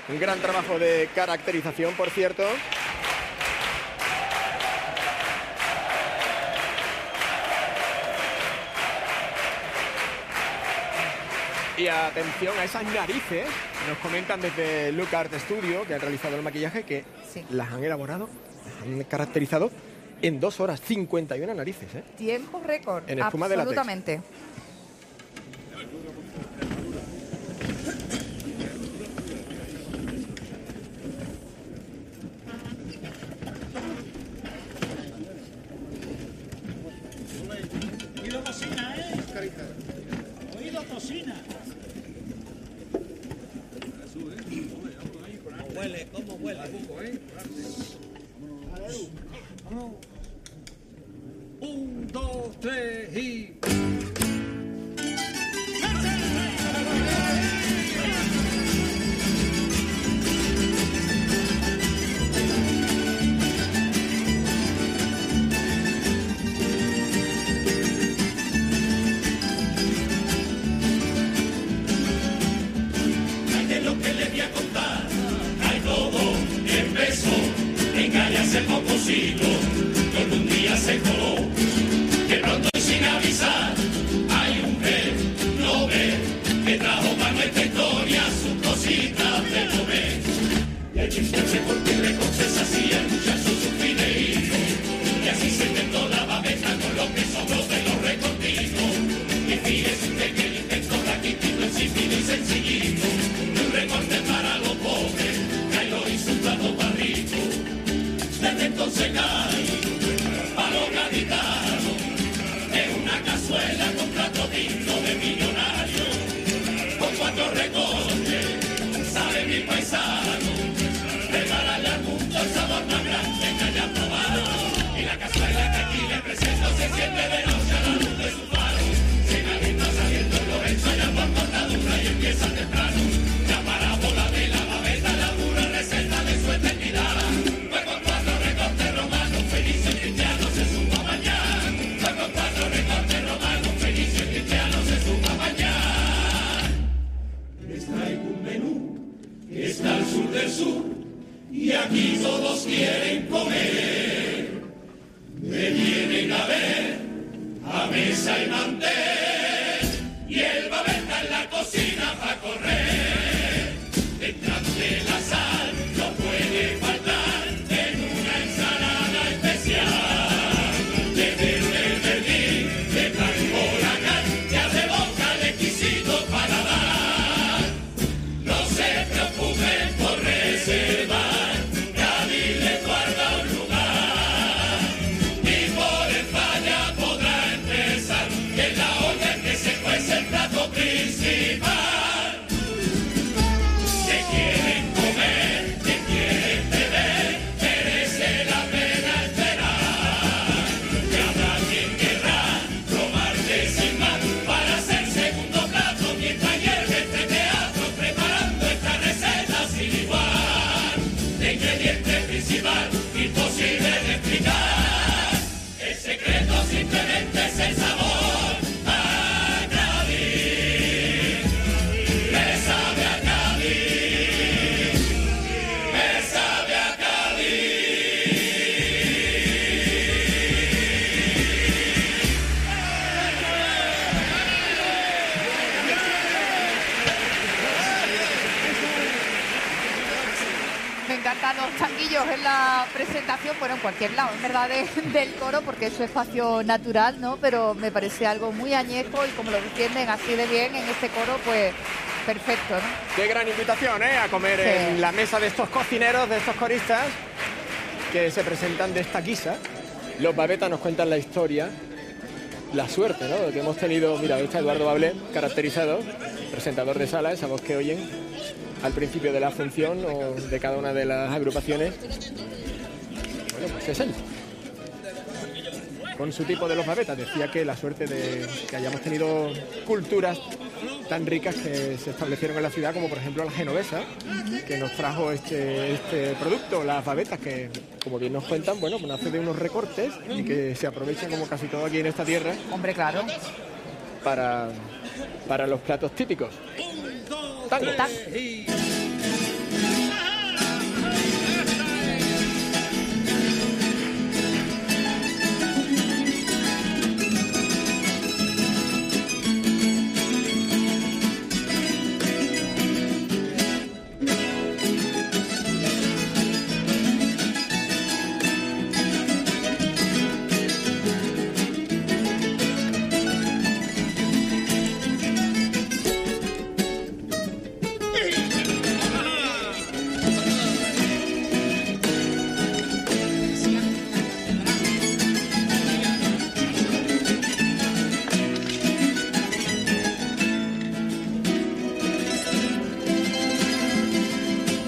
Un gran trabajo de caracterización, por cierto. Y atención a esas narices. Nos comentan desde Look Art Studio, que han realizado el maquillaje, que las han elaborado, las han caracterizado en 2 horas, 51 narices, ¿eh? Tiempo récord. En espuma de látex. Absolutamente. Oído cocina, ¿eh? Oído cocina. ¿Cómo huele? ¿Cómo huele? Vámonos. 1, 2, 3 y... El composito, todo un día se coló, que pronto y sin avisar, hay un ver, no ver, que trajo para nuestra historia sus cositas de comer. Y hay quien piense por qué recoches así al muchacho sus fideitos, y así se inventó la babeta con lo que sobró de los recortitos. Y fíjese usted que el intento raquitito, insípido y sencillito, de un recorte para los pobres, que lo hizo un plato barrito. Desde entonces cae pa' los gaditanos en una cazuela con plato digno de millonario. Con 4 recortes sale mi paisano, regalarle al mundo el sabor más grande que haya probado. Y la cazuela que aquí le presento se siente de noche a la luz de su faro. Sin abierta saliendo el Lorenzo ya por cortadura y empieza temprano. La parábola de la babeta, la pura receta de su eternidad. Está al sur del sur y aquí todos quieren comer. Me vienen a ver a mesa y mantel y el babeta en la cocina para correr. Detrás de la sal no puede faltar en una ensalada especial. De verde verdín, de blanco la carne, ya de boca el exquisito paladar. No se preocupen por reservar, Cádiz les guarda un lugar. Y por España podrá empezar, que es la orden que se cuece el plato principal. Que quieren comer, que quieren beber, merece la pena esperar. Que habrá quien querrá probarle sin más para ser segundo plato, mientras hierve este teatro preparando esta receta sin igual. De ingrediente principal, imposible de explicar. El secreto simplemente es el sabor. A Cádiz, me sabe a Cádiz, me sabe a Cádiz. Me encantan los changuillos en la presentación, bueno, en cualquier lado, en verdad, del coro, porque es su espacio natural, ¿no? Pero me parece algo muy añejo y como lo defienden así de bien en este coro, pues perfecto, ¿no? Qué gran invitación, ¿eh? A comer en la mesa de estos cocineros, de estos coristas, que se presentan de esta guisa. Los babetas nos cuentan la historia, la suerte, ¿no? Que hemos tenido, mira, ahí está Eduardo Bablé, caracterizado, presentador de sala, esa voz que oyen al principio de la función o de cada una de las agrupaciones. Bueno, pues es él. Con su tipo de los babetas. Decía que la suerte de que hayamos tenido culturas tan ricas que se establecieron en la ciudad, como por ejemplo la genovesa, que nos trajo este producto, las babetas, que como bien nos cuentan, bueno, pues nace de unos recortes y que se aprovechan como casi todo aquí en esta tierra. Hombre, claro. Para los platos típicos. Tango.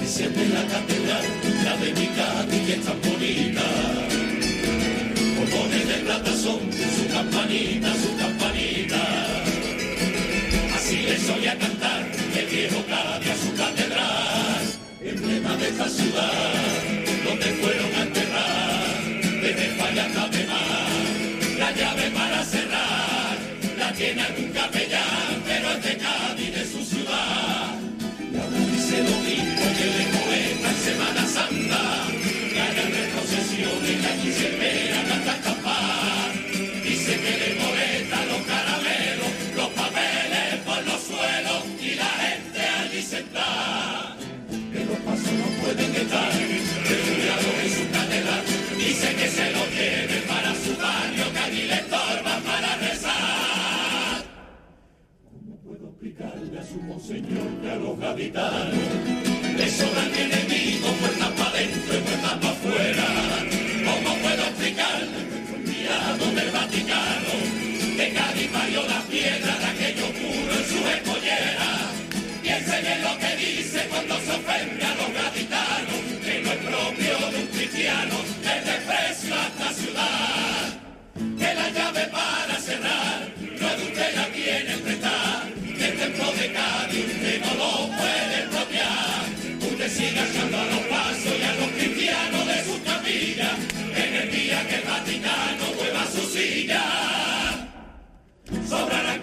enciende la catedral, la de mi Cádiz que es tan bonita. Borbones de plata son su campanita, su campanita. Así le solía cantar el viejo Cádiz a su catedral, emblema de esta ciudad, donde fueron a enterrar, desde Falla hasta de mar, la llave para cerrar, la tiene algún capellán, pero es de Cádiz, de su ciudad. Y ahora dice lo mismo que le poeta en Semana Santa, que hagan retrocesiones, que aquí se esperan hasta escapar. Dice que le molesta los caramelos, los papeles por los suelos y la gente allí sentada. Que los pasos no pueden estar refugiados en su catedral. Dice que se lo lleve para su barrio, que allí le estorban para rezar. ¿Cómo puedo explicarle a su monseñor que a los gaditanos le sobran enemigos, puertas para adentro y puertas para afuera? ¿Cómo puedo explicarle nuestro enviado del Vaticano que Cádiz parió las piedras de aquellos muros en sus escolleras? Piense bien lo que dice cuando se ofende a los gaditanos, que no es propio de un cristiano el desprecio a esta ciudad. Que la llave para cerrar no es de usted, la tiene prestar. El templo de Cádiz usted no lo puede expropiar. Usted sigue echando a los pasos y a los cristianos de su capilla en el día que el Vaticano mueva su silla. Sobrarán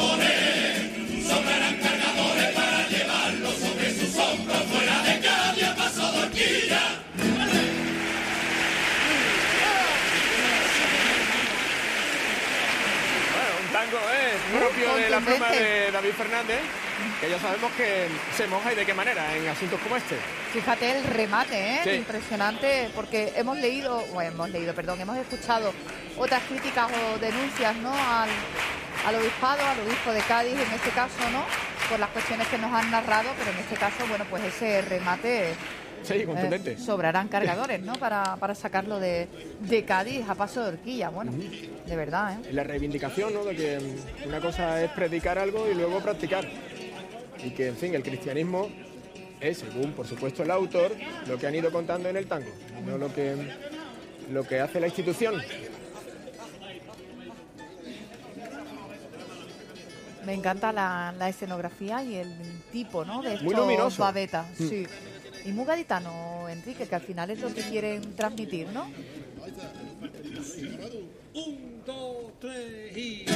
cargadores para llevarlos sobre sus hombros fuera de Cádiz a paso de horquilla. Bueno, un tango propio de la pluma de David Fernández, que ya sabemos que se moja y de qué manera en asuntos como este. Fíjate el remate, Sí. Impresionante, porque hemos escuchado otras críticas o denuncias, ¿no? Al obispado, al obispo de Cádiz, en este caso, ¿no? Por las cuestiones que nos han narrado, pero en este caso, bueno, pues ese remate Sí, contundente. sobrarán cargadores, ¿no? Para sacarlo de Cádiz a paso de horquilla, bueno, de verdad, La reivindicación, ¿no? De que una cosa es predicar algo y luego practicar. Y que, en fin, el cristianismo es, según, por supuesto, el autor, lo que han ido contando en el tango, no lo que hace la institución. Me encanta la escenografía y el tipo, ¿no? De Muy estos luminoso. babetas, sí. Y muy gaditano, Enrique, que al final es lo que quieren transmitir, ¿no? 1, 2, 3 y...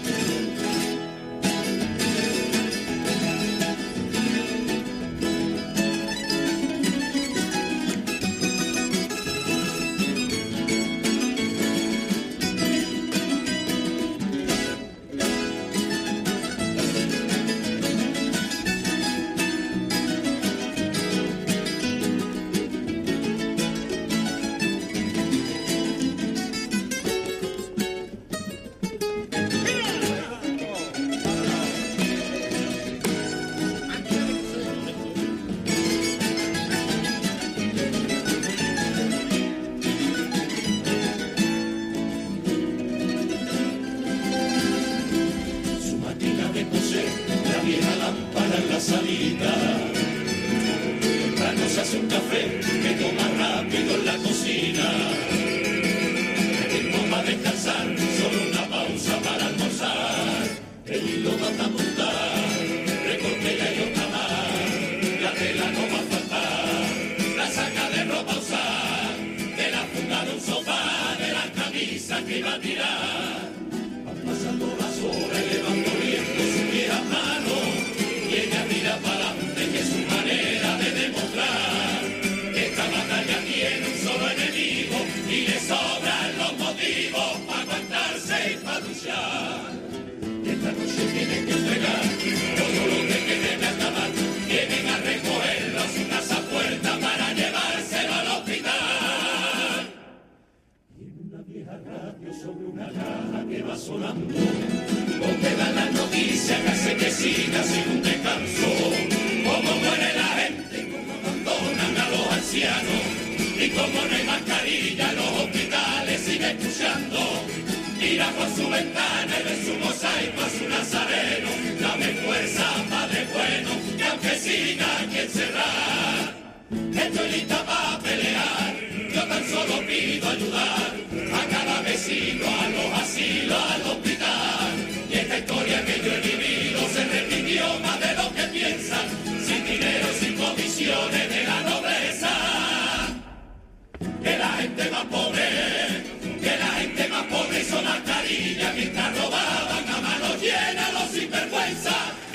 salida. Temprano se hace un café que toma rápido en la cocina. El tiempo va a descansar, solo una pausa para almorzar. El hilo va a apuntar, recorte y hay otra más. La tela no va a faltar, la saca de ropa usar, de la funda de un sofá, de la camisa que iba a tirar. Van pasando las horas y le van corriendo sus viejas manos. Y ella tira para adelante, que es su manera de demostrar que esta batalla tiene un solo enemigo y le sobran los motivos para aguantarse y para luchar. Y esta noche tienen que entregar todo lo que debe acabar. Vienen a recogerlo a su casa puerta para llevárselo al hospital. Y en una vieja radio sobre una caja que va sonando, donde dan las noticias que hace que siga sin un descanso. Cómo muere la gente, cómo abandonan a los ancianos, y cómo no hay mascarilla en los hospitales, sigue escuchando. Mira por su ventana y ve su mosaico a su nazareno. Dame fuerza, Padre bueno, que aunque siga aquí encerrar, estoy lista para pelear. Yo tan solo pido ayudar a cada vecino, a los asilos, al hospital. Y esta historia que yo he vivido se repitió más de lo que piensan, sin dinero, sin comisiones de la nobleza. Que la gente más pobre hizo mascarilla mientras robaban a manos llenas los sinvergüenza.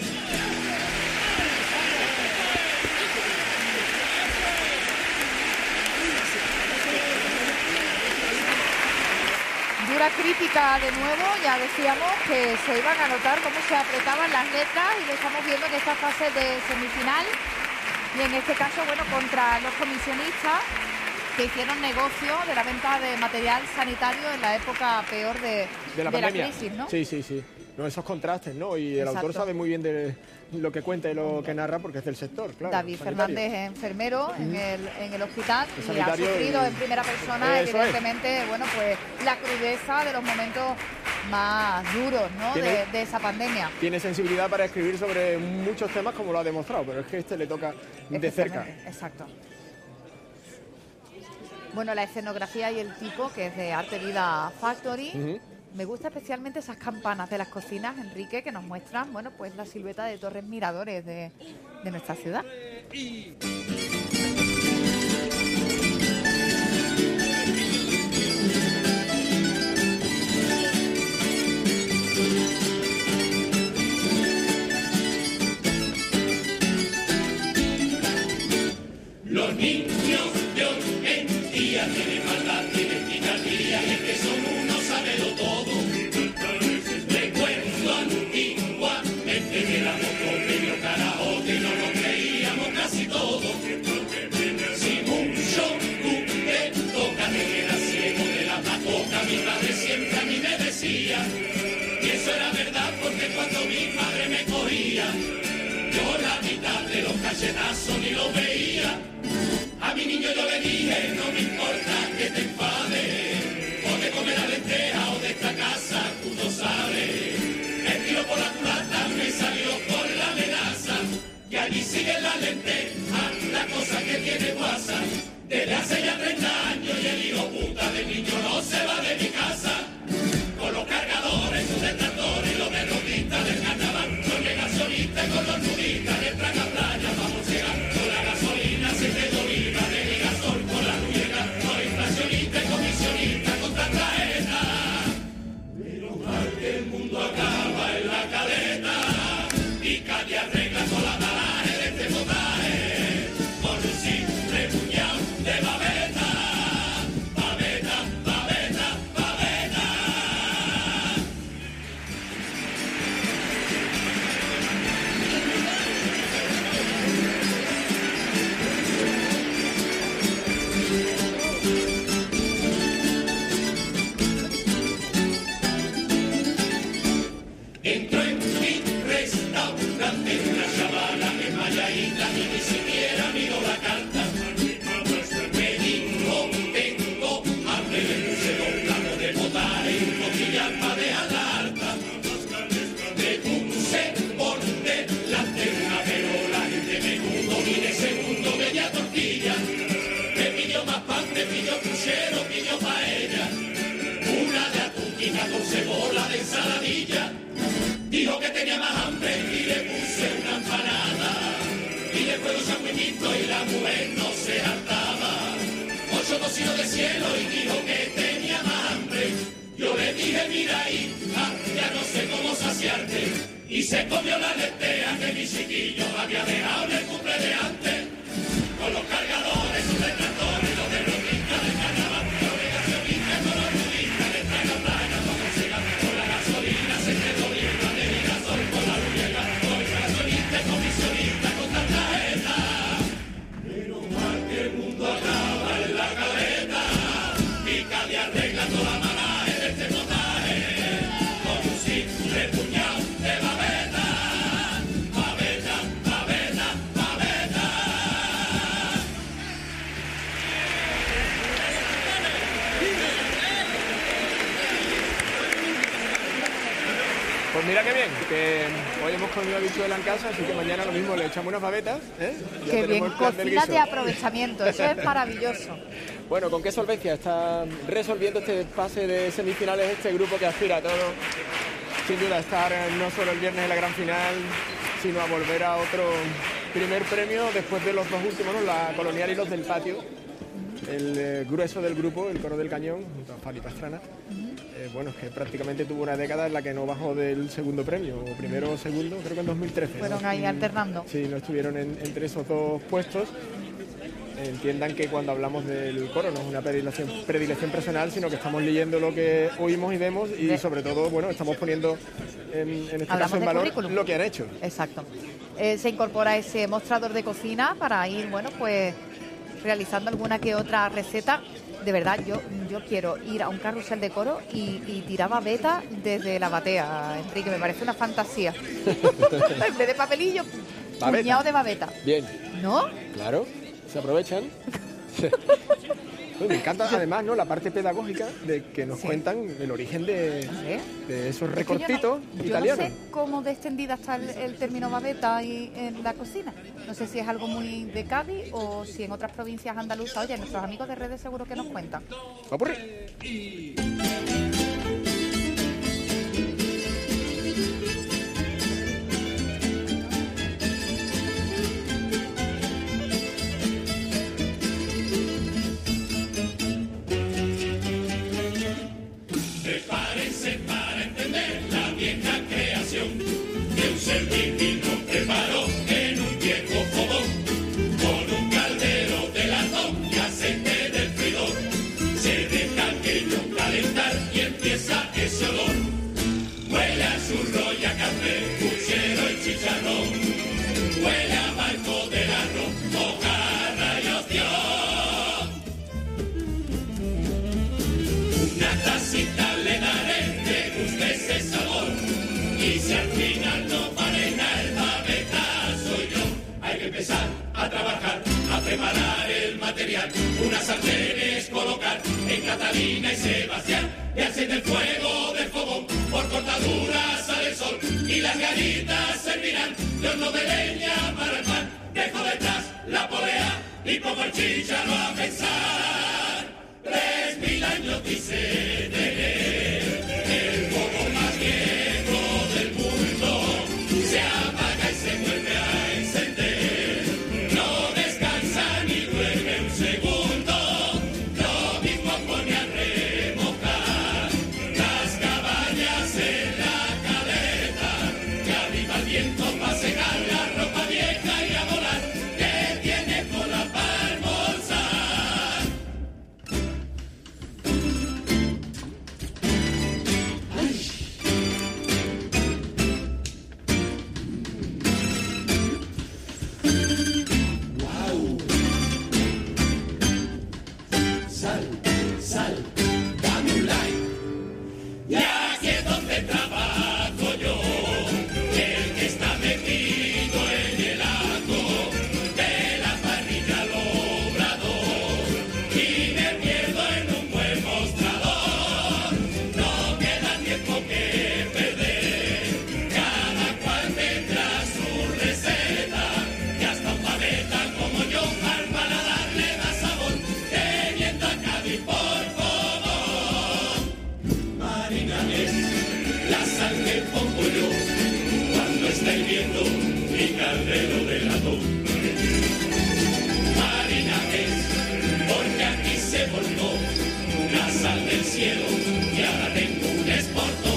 Dura crítica de nuevo, ya decíamos que se iban a notar cómo se apretaban las letras y lo estamos viendo en esta fase de semifinal y en este caso, bueno, contra los comisionistas que hicieron negocio de la venta de material sanitario en la época peor de la crisis, ¿no? Sí, sí, sí. No, esos contrastes, ¿no? Y el autor sabe muy bien de lo que cuenta y lo que narra porque es del sector, claro. David sanitario. Fernández es enfermero en el hospital y ha sanitario sufrido en primera persona, Eso evidentemente, bueno, pues la crudeza de los momentos más duros, ¿no? De esa pandemia. Tiene sensibilidad para escribir sobre muchos temas como lo ha demostrado, pero es que este le toca de cerca. Exacto. Bueno, la escenografía y el tipo, que es de Arte Vida Factory. Me gusta especialmente esas campanas de las cocinas, Enrique, que nos muestran, bueno, pues la silueta de torres miradores de nuestra ciudad. Los niños de hoy en día tienen maldad, tienen picardía, y es que son unos sabedo todo. Recuerdo antiguamente que éramos medio karaoke y no nos creíamos casi todo. Si mucho tú te toca, te quedas ciego de la pacoca. Mi padre siempre a mí me decía, y eso era verdad porque cuando mi madre me cogía, yo la mitad de los cachetazos ni lo veía. A mi niño yo le dije, no me importa que te enfades, o de comer a lenteja o de esta casa, tú no sabes. El tiro por la culata me salió con la amenaza, y allí siguen las lentejas, la cosa que tiene guasa. Desde hace ya 30 años y el hijo puta del niño no se va de mi casa. Con los cargadores, sus detractores y los derrotistas del carnaval, los negacionistas con los nudistas del traga playa, vamos a llegar con la gasolina, se quedó viva de Ligasol con la llega, los inflacionistas y comisionistas con tanta ETA. Pero mal que el mundo acaba en la caleta y calle arregla con la malaje de este potaje, con un simple puñado de babeta, babeta, babeta, babeta. Entró en mi restaurante una chavala enmayadita y ni siquiera miró la carta. Me dijo, tengo hambre, le puse 2 platos de potaje y un costillar para dejarla harta. Le puse por delante una perola de menudo y de segundo media tortilla. Me pidió más pan, me pidió crucero, pidió paella, una de atún con cebola de ensaladilla. Dijo que tenía más hambre y le puse una empanada. Y después los sandwichitos y la mujer no se hartaba. 8 tocinos de cielo y dijo que tenía más hambre. Yo le dije, mira hija, ya no sé cómo saciarte. Y se comió la lenteja que mi chiquillo había dejado en el cumple de antes. Con los cargadores, sus detractores, los derrotistas del carnaval, los negacionistas con los nudistas de traga playa, vamos a llegar con la gasolina, se quedó viva de Ligasol con la llega, los inflacionistas y comisionistas con tanta ETA. Pero mal que el mundo acaba en la caleta y cada arregla toda la malaje de este potaje, con un simple puñado de babeta, babeta, babeta, babeta. Pues mira qué bien, que hoy hemos comido habichuela en casa, así que mañana lo mismo le echamos unas babetas, ¿eh? Ya Qué bien, tenemos el plan del cocina guiso. de aprovechamiento, eso es maravilloso. Bueno, ¿con qué solvencia está resolviendo este pase de semifinales este grupo que aspira a todo? Sin duda, estar no solo el viernes en la gran final, sino a volver a otro primer premio después de los dos últimos, ¿no? La Colonial y los del Patio. El grueso del grupo, el Coro del Cañón, junto a Fali Pastrana. Bueno, es que prácticamente tuvo una década en la que no bajó del segundo premio, o primero o segundo, creo que en 2013. Fueron ¿no? ahí alternando. Sí, no estuvieron entre esos dos puestos. Entiendan que cuando hablamos del coro no es una predilección personal, sino que estamos leyendo lo que oímos y vemos y sobre todo, bueno, estamos poniendo en este caso en valor currículum. lo que han hecho. Exacto. Se incorpora ese mostrador de cocina para ir, bueno, pues realizando alguna que otra receta. De verdad, yo quiero ir a un carrusel de coro y tirar babeta desde la batea, Enrique, me parece una fantasía. En vez de papelillo, Babeta. puñado de babeta. Bien, ¿No? claro, se aprovechan. Me encanta además, ¿no?, la parte pedagógica de que nos Sí. cuentan el origen de esos recortitos yo italianos. no sé cómo de extendida está el término babeta ahí en la cocina. No sé si es algo muy de Cádiz o si en otras provincias andaluzas. Oye, nuestros amigos de redes seguro que nos cuentan. Popurrí. Prepárense para entender la vieja creación que un ser divino preparó en un viejo fogón con un caldero de latón y aceite del freidor. Se deja aquello calentar y empieza ese olor. Huele a churro y a café, puchero y chicharrón. Huele a barco del arroz, mojarra y ostión. Una tacita le daré, que guste ese sabor. Y si al final no maneja el babeta, soy yo. Hay que empezar a trabajar, a preparar el material. Unas sartenes colocar en Catalina y Sebastián. Y enciende el fuego del fogón, por cortaduras sale el sol. Y las gallitas servirán de horno de leña para el pan. Dejo detrás la polea y pongo el chícharo a pensar. 3000 años dice el fuego más viejo del mundo se apaga y se vuelve a encender. No descansa ni duerme un segundo. Lo mismo pone a remojar las cabañas en la caleta. Que arriba el viento va a secar la ropa vieja y a volar. Que tiene cola para almorzar. Sal, dame un like. Y aquí es donde trabajo yo, el que está metido en el acto de la parrilla al obrador. Y me pierdo en un buen mostrador, no queda tiempo que perder. Cada cual tendrá su receta, y hasta un babeta como yo al paladar le da sabor. Teniendo a Cádiz por favor. Marina es la sal que pongo yo cuando está hirviendo mi caldero de latón. Marina es porque aquí se volcó la sal del cielo y ahora tengo un esportón.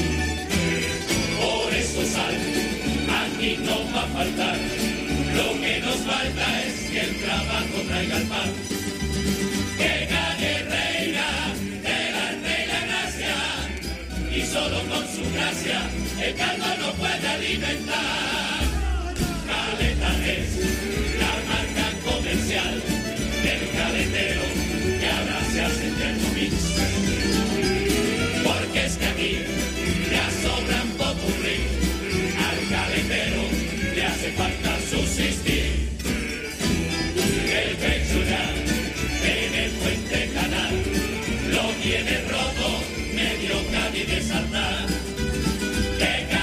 Por eso sal, aquí no va a faltar. Lo que nos falta es que el trabajo traiga el pan. Que gane reina de la reina gracia, y solo con su gracia el caldo no puede alimentar. Caleta es la marca comercial del caletero que ahora se hace Thermomix. Porque es que aquí ya sobran popurrí, al caletero le hace falta subsistir. El pecho ya en el puente canal lo tiene roto, medio Cádiz de saltar. Que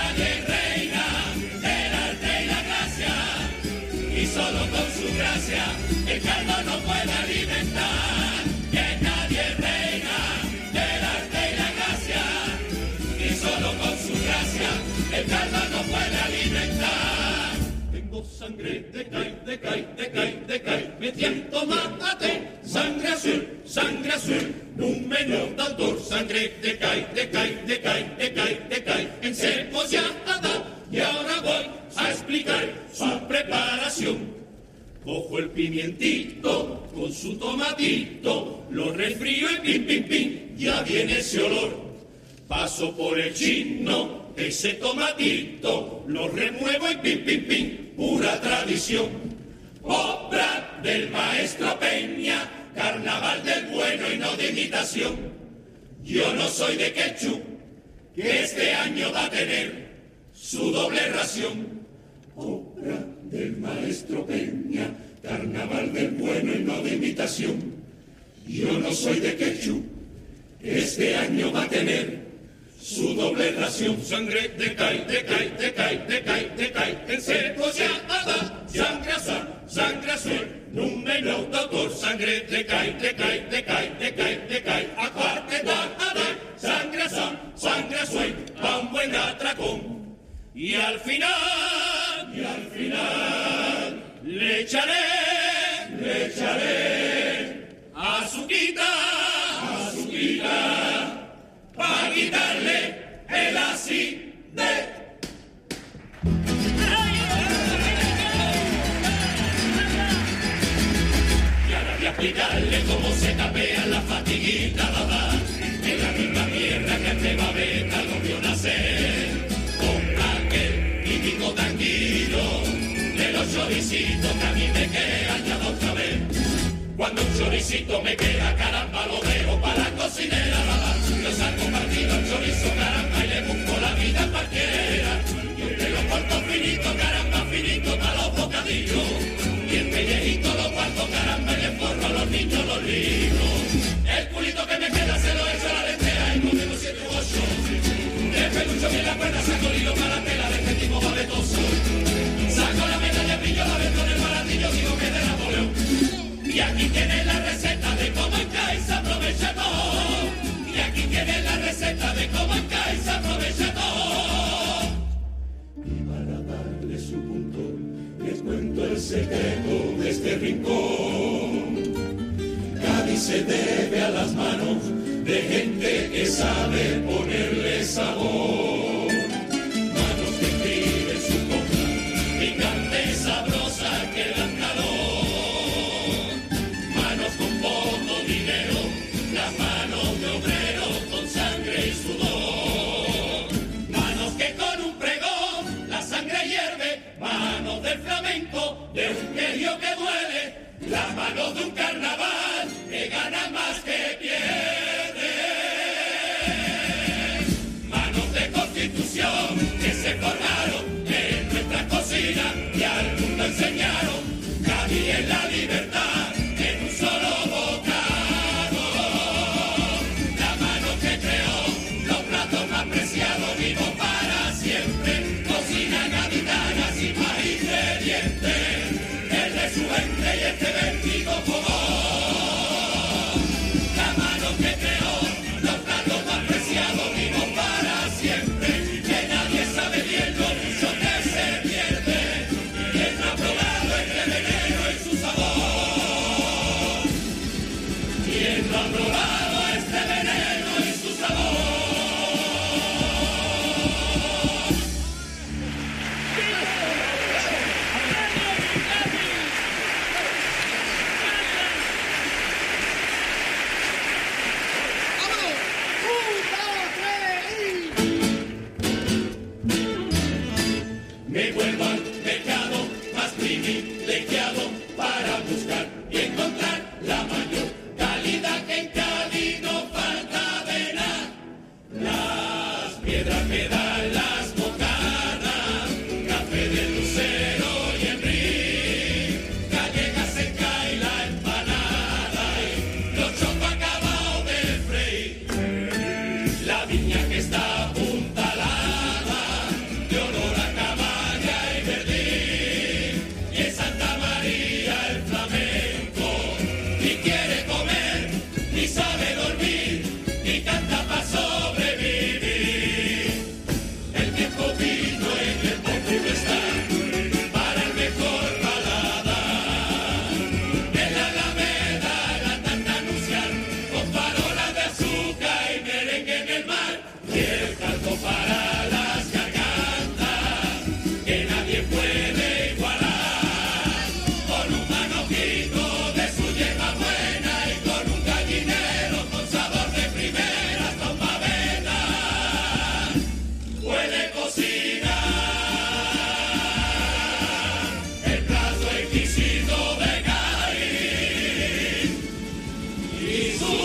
caldo no puede alimentar, que nadie reina del arte y la gracia, y solo con su gracia el caldo no puede alimentar. Tengo sangre de cai, me siento mate, sangre azul, un menú de autor, sangre de cai, en seco ya anda, y ahora voy a explicar su preparación. Cojo el pimientito con su tomatito, lo refrío y pim, pim, pim, ya viene ese olor. Paso por el chino, ese tomatito, lo remuevo y pim, pim, pim, pura tradición. Obra del maestro Peña, carnaval del bueno y no de imitación. Yo no soy de ketchup, que este año va a tener su doble ración. Obra del maestro Peña, carnaval del bueno y no de imitación. Yo no soy de ketchup, que este año va a tener su doble ración. Sangre de cai, en seco ya ada, sangre azul, un menú de autor, sangre de cai, a cuarte da ada, sangre azul, pa' un buen atracón. Y al final, le echaré azuquita, para quitarle el acidez. Y ahora voy a explicarle cómo se tapean las fatiguitas, babá, en la misma tierra que este babeta lo vio nacer. Típico tanguillo de los choricitos que a mí me quedan ya otra vez. Cuando un choricito me queda, caramba, lo dejo para la cocinera, babá. Yo saco partido al chorizo, caramba, y le busco la vida a cualquiera. Y usted lo corto finito, caramba, finito para los bocadillos. Y el pellejito lo parto, caramba, y le forro a los niños los libros. El culito que me queda se lo echo a la lenteja y comemos 7 u 8. El pelucho que en la cuerda saco el hilo para la tela de este tipo babetoso. Saco la meta de brillo, la vez con el baratillo, digo que es de Napoleón. Y aquí tiene la receta de cómo en CAI se aprovecha todo. Y aquí tiene la receta de cómo en CAI se aprovecha todo. Y para darle su punto, les cuento el secreto de este rincón. Cádiz se debe a las manos de gente que sabe ponerle sabor. Manos que escriben su compra, picante y sabrosa que dan calor. Manos con poco dinero, las manos de obrero con sangre y sudor. Manos que con un pregón la sangre hierve, manos del flamenco, de un querío que duele, las manos de un carnaval que gana más que pierde. Manos de constitución que se formaron en nuestra cocina y al mundo enseñaron Cádiz en la libertad en un solo bocado. La mano que creó los platos más preciados, vivos para siempre, cocina gaditanas y más ingredientes. El de su gente y este vértigo fogón. La mano que creó los platos más preciados, vivos para siempre, que nadie sabe bien lo mucho que se pierde. Quien no ha probado este veneno en su sabor. ni quiere comer, ni sabe dormir, ni canta para sobrevivir. El tiempo vino en el público está para el mejor paladar. En la Alameda la tanda anunciar con farolas de azúcar y merengue en el mar. Y el caldo para las gargantas que nadie puede igualar. Con un manojito de su hierba buena y con un gallinero con sabor de primera, Don Paveta puede cocinar el plato exquisito de Cádiz y su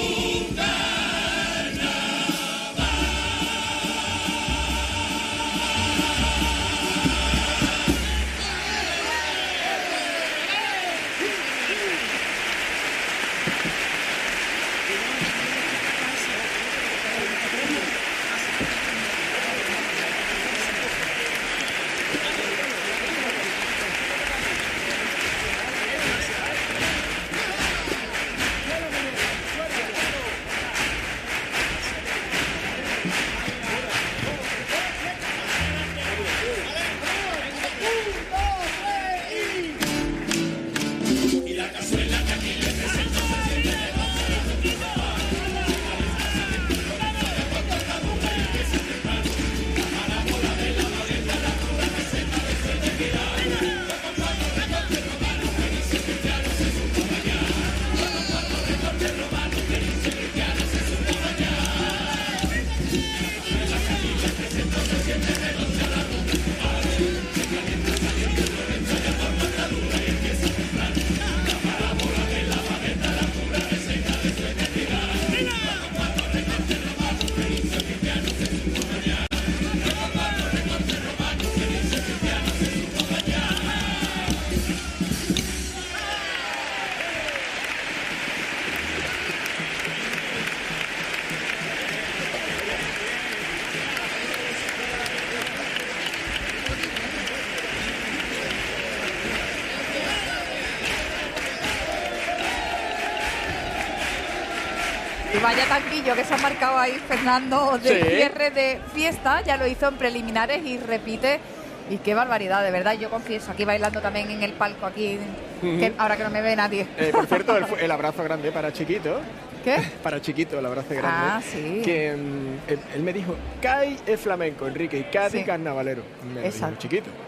Y vaya tanquillo que se ha marcado ahí Fernando de Sí. cierre de fiesta, ya lo hizo en preliminares y repite. Y qué barbaridad, de verdad, yo confieso, aquí bailando también en el palco, aquí, que ahora que no me ve nadie. Por cierto, el abrazo grande para Chiquito. ¿Qué? Para Chiquito, el abrazo grande. Ah, sí. Que él me dijo, CAI es flamenco, Enrique, y Cádiz Sí. carnavalero. Me lo dijo Exacto. Chiquito.